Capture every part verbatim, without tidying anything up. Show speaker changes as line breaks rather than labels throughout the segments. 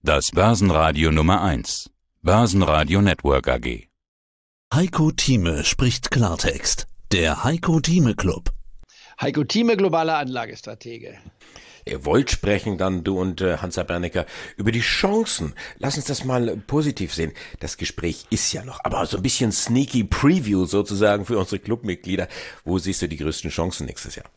Das Börsenradio Nummer eins. Börsenradio Network A G.
Heiko Thieme spricht Klartext. Der Heiko Thieme Club.
Heiko Thieme, globaler Anlagestratege.
Ihr wollt sprechen dann, du und äh, Hans-Herr Bernecker, über die Chancen. Lass uns das mal positiv sehen. Das Gespräch ist ja noch, aber so ein bisschen sneaky Preview sozusagen für unsere Clubmitglieder. Wo siehst du die größten Chancen nächstes Jahr?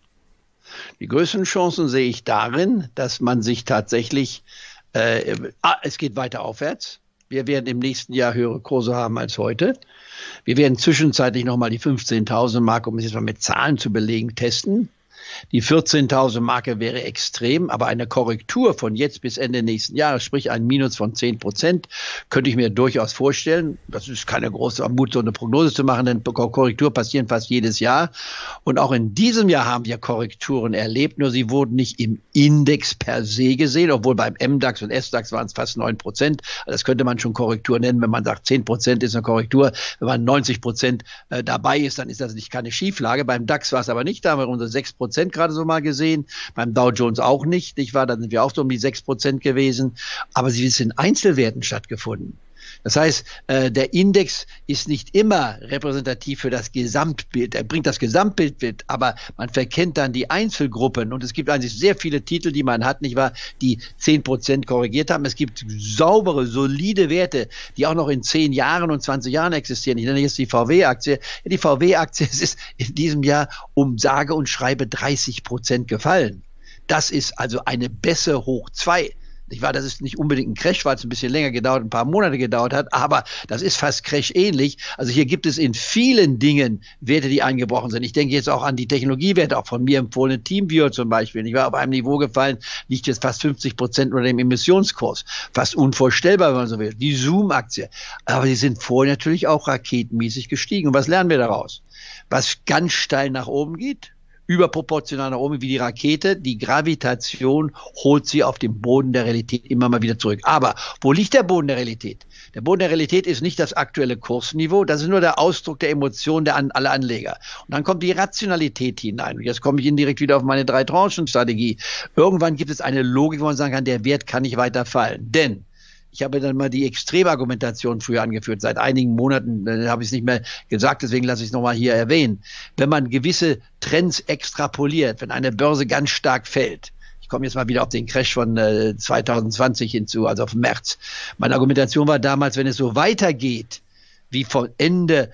Die größten Chancen sehe ich darin, dass man sich tatsächlich, äh, ah, es geht weiter aufwärts. Wir werden im nächsten Jahr höhere Kurse haben als heute. Wir werden zwischenzeitlich nochmal die fünfzehntausend Marke, um es jetzt mal mit Zahlen zu belegen, testen. Die vierzehntausend Marke wäre extrem, aber eine Korrektur von jetzt bis Ende nächsten Jahres, sprich ein Minus von zehn Prozent, könnte ich mir durchaus vorstellen. Das ist keine große Mut, so eine Prognose zu machen, denn Korrekturen passieren fast jedes Jahr. Und auch in diesem Jahr haben wir Korrekturen erlebt, nur sie wurden nicht im Index per se gesehen, obwohl beim M DAX und S DAX waren es fast neun Prozent. Das könnte man schon Korrektur nennen, wenn man sagt, zehn Prozent ist eine Korrektur. Wenn man neunzig Prozent dabei ist, dann ist das nicht keine Schieflage. Beim DAX war es aber nicht, da haben wir unsere sechs Prozent gerade so mal gesehen, beim Dow Jones auch nicht, nicht wahr? Da sind wir auch so um die sechs Prozent gewesen, aber sie ist in Einzelwerten stattgefunden. Das heißt, äh, der Index ist nicht immer repräsentativ für das Gesamtbild. Er bringt das Gesamtbild mit, aber man verkennt dann die Einzelgruppen. Und es gibt eigentlich sehr viele Titel, die man hat, nicht wahr, die zehn Prozent korrigiert haben. Es gibt saubere, solide Werte, die auch noch in zehn Jahren und zwanzig Jahren existieren. Ich nenne jetzt die V W-Aktie. Ja, die V W-Aktie ist in diesem Jahr um sage und schreibe dreißig Prozent gefallen. Das ist also eine Bässe hoch zwei. Ich war, das ist nicht unbedingt ein Crash, weil es ein bisschen länger gedauert, ein paar Monate gedauert hat, aber das ist fast Crash-ähnlich. Also hier gibt es in vielen Dingen Werte, die eingebrochen sind. Ich denke jetzt auch an die Technologiewerte, auch von mir empfohlene TeamViewer zum Beispiel. Ich war auf einem Niveau gefallen, liegt jetzt fast fünfzig Prozent unter dem Emissionskurs. Fast unvorstellbar, wenn man so will. Die Zoom-Aktie. Aber die sind vorher natürlich auch raketenmäßig gestiegen. Und was lernen wir daraus? Was ganz steil nach oben geht, überproportional nach oben wie die Rakete, die Gravitation holt sie auf dem Boden der Realität immer mal wieder zurück. Aber wo liegt der Boden der Realität? Der Boden der Realität ist nicht das aktuelle Kursniveau, das ist nur der Ausdruck der Emotionen der an, aller Anleger. Und dann kommt die Rationalität hinein. Und jetzt komme ich indirekt wieder auf meine Drei-Tranchen-Strategie. Irgendwann gibt es eine Logik, wo man sagen kann, der Wert kann nicht weiter fallen. Denn ich habe dann mal die Extremargumentation früher angeführt. Seit einigen Monaten äh, habe ich es nicht mehr gesagt, deswegen lasse ich es nochmal hier erwähnen. Wenn man gewisse Trends extrapoliert, wenn eine Börse ganz stark fällt, ich komme jetzt mal wieder auf den Crash von äh, zwanzig zwanzig hinzu, also auf März. Meine Argumentation war damals, wenn es so weitergeht, wie von Ende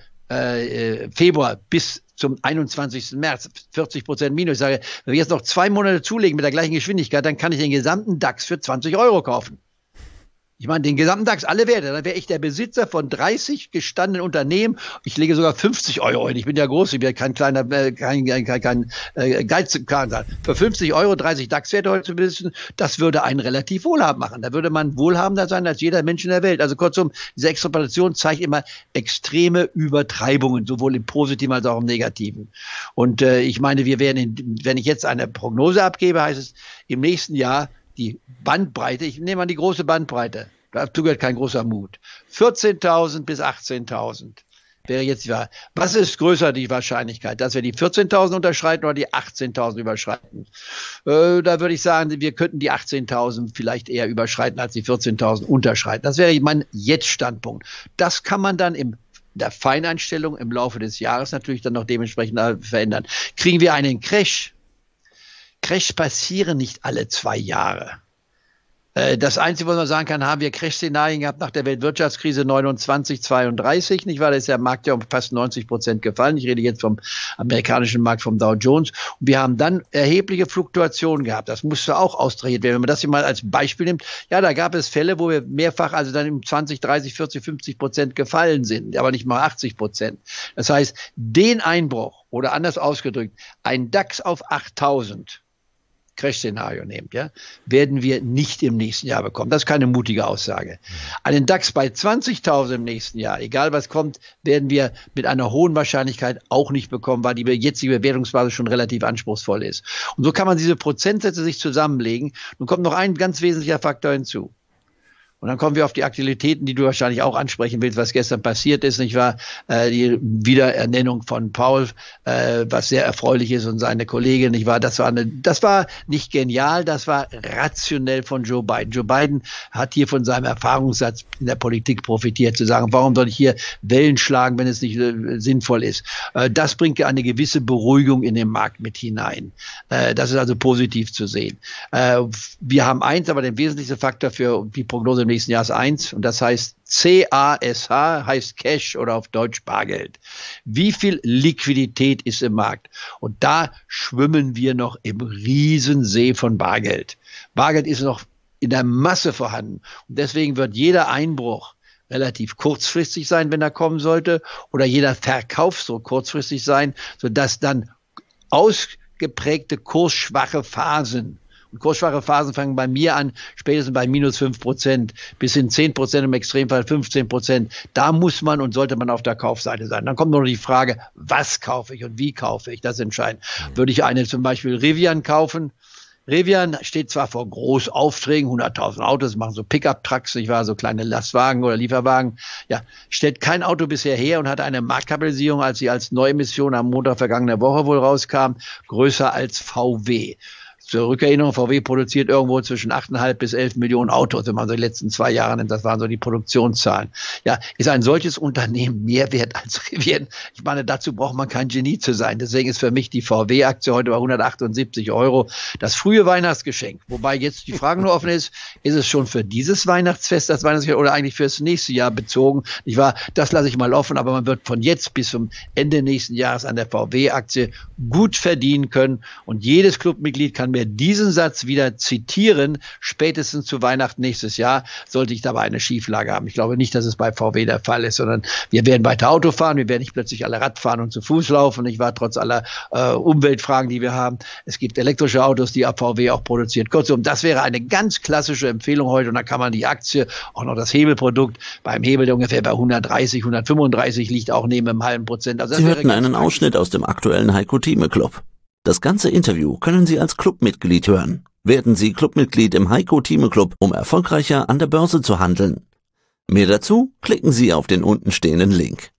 äh, Februar bis zum einundzwanzigsten März, vierzig Prozent Minus. Ich sage, wenn wir jetzt noch zwei Monate zulegen mit der gleichen Geschwindigkeit, dann kann ich den gesamten DAX für zwanzig Euro kaufen. Ich meine, den gesamten DAX, alle Werte, dann wäre ich der Besitzer von dreißig gestandenen Unternehmen. Ich lege sogar fünfzig Euro hin. Ich bin ja groß, ich bin ja kein kleiner, äh, kein, kein, kein äh, Geizkahn. Für fünfzig Euro dreißig DAX-Werte heute zu besitzen, das würde einen relativ wohlhabend machen. Da würde man wohlhabender sein als jeder Mensch in der Welt. Also kurzum, diese Extrapolation zeigt immer extreme Übertreibungen, sowohl im Positiven als auch im Negativen. Und äh, ich meine, wir werden, in, wenn ich jetzt eine Prognose abgebe, heißt es, im nächsten Jahr die Bandbreite, ich nehme an die große Bandbreite, dazu gehört kein großer Mut, vierzehntausend bis achtzehntausend wäre jetzt die Wahrheit. Was ist größer die Wahrscheinlichkeit, dass wir die vierzehntausend unterschreiten oder die achtzehntausend überschreiten? Äh, da würde ich sagen, wir könnten die achtzehntausend vielleicht eher überschreiten als die vierzehntausend unterschreiten. Das wäre mein Jetzt-Standpunkt. Das kann man dann im der Feineinstellung im Laufe des Jahres natürlich dann noch dementsprechend verändern. Kriegen wir einen Crash? Crash passieren nicht alle zwei Jahre. Das Einzige, was man sagen kann, haben wir Crash-Szenarien gehabt nach der Weltwirtschaftskrise neunundzwanzig, zweiunddreißig, nicht wahr? Da ist der Markt ja um fast neunzig Prozent gefallen. Ich rede jetzt vom amerikanischen Markt, vom Dow Jones. Und wir haben dann erhebliche Fluktuationen gehabt. Das musste auch austrahiert werden. Wenn man das hier mal als Beispiel nimmt, ja, da gab es Fälle, wo wir mehrfach, also dann im zwanzig, dreißig, vierzig, fünfzig Prozent gefallen sind, aber nicht mal achtzig Prozent. Das heißt, den Einbruch oder anders ausgedrückt, ein DAX auf achttausend, Crash-Szenario nehmt, ja, werden wir nicht im nächsten Jahr bekommen. Das ist keine mutige Aussage. Einen DAX bei zwanzigtausend im nächsten Jahr, egal was kommt, werden wir mit einer hohen Wahrscheinlichkeit auch nicht bekommen, weil die jetzige Bewertungsbasis schon relativ anspruchsvoll ist. Und so kann man diese Prozentsätze sich zusammenlegen. Nun kommt noch ein ganz wesentlicher Faktor hinzu. Und dann kommen wir auf die Aktualitäten, die du wahrscheinlich auch ansprechen willst, was gestern passiert ist, nicht wahr? Äh, die Wiederernennung von Paul, äh, was sehr erfreulich ist, und seine Kollegin, nicht wahr? Das war eine, das war nicht genial, das war rationell von Joe Biden. Joe Biden hat hier von seinem Erfahrungssatz in der Politik profitiert, zu sagen, warum soll ich hier Wellen schlagen, wenn es nicht äh, sinnvoll ist? Äh, das bringt ja eine gewisse Beruhigung in den Markt mit hinein. Äh, das ist also positiv zu sehen. Äh, wir haben eins, aber der wesentlichste Faktor für die Prognose im nächsten Jahr ist eins, und das heißt C A S H, heißt Cash oder auf Deutsch Bargeld. Wie viel Liquidität ist im Markt? Und da schwimmen wir noch im Riesensee von Bargeld. Bargeld ist noch in der Masse vorhanden. Und deswegen wird jeder Einbruch relativ kurzfristig sein, wenn er kommen sollte, oder jeder Verkauf so kurzfristig sein, sodass dann ausgeprägte kursschwache Phasen, und kursschwache Phasen fangen bei mir an, spätestens bei minus fünf Prozent, bis hin zehn Prozent, im Extremfall fünfzehn Prozent. Da muss man und sollte man auf der Kaufseite sein. Dann kommt noch die Frage, was kaufe ich und wie kaufe ich, das entscheidend. Mhm. Würde ich eine zum Beispiel Rivian kaufen? Rivian steht zwar vor Großaufträgen, hunderttausend Autos, machen so Pickup-Trucks, nicht wahr, so kleine Lastwagen oder Lieferwagen. Ja, stellt kein Auto bisher her und hat eine Marktkapitalisierung, als sie als Neuemission am Montag vergangener Woche wohl rauskam, größer als V W. Zur Rückerinnerung, V W produziert irgendwo zwischen acht Komma fünf bis elf Millionen Autos, wenn man so die letzten zwei Jahre nimmt. Das waren so die Produktionszahlen. Ja, ist ein solches Unternehmen mehr wert als Rivian? Ich meine, dazu braucht man kein Genie zu sein. Deswegen ist für mich die V W-Aktie heute bei hundertachtundsiebzig Euro das frühe Weihnachtsgeschenk. Wobei jetzt die Frage nur offen ist, ist es schon für dieses Weihnachtsfest das Weihnachtsgeschenk oder eigentlich fürs nächste Jahr bezogen? Ich war, das lasse ich mal offen, aber man wird von jetzt bis zum Ende nächsten Jahres an der V W-Aktie gut verdienen können. Und jedes Clubmitglied kann mir diesen Satz wieder zitieren, spätestens zu Weihnachten nächstes Jahr, sollte ich dabei eine Schieflage haben. Ich glaube nicht, dass es bei V W der Fall ist, sondern wir werden weiter Auto fahren, wir werden nicht plötzlich alle Rad fahren und zu Fuß laufen. Ich war trotz aller äh, Umweltfragen, die wir haben. Es gibt elektrische Autos, die V W auch produziert. Kurzum, das wäre eine ganz klassische Empfehlung heute, und da kann man die Aktie, auch noch das Hebelprodukt, beim Hebel, der ungefähr bei hundertdreißig, hundertfünfunddreißig liegt, auch neben einem halben Prozent. Also
Sie hörten einen Ausschnitt aus dem aktuellen Heiko Thieme Club. Das ganze Interview können Sie als Clubmitglied hören. Werden Sie Clubmitglied im Heiko Thieme Club, um erfolgreicher an der Börse zu handeln. Mehr dazu klicken Sie auf den untenstehenden Link.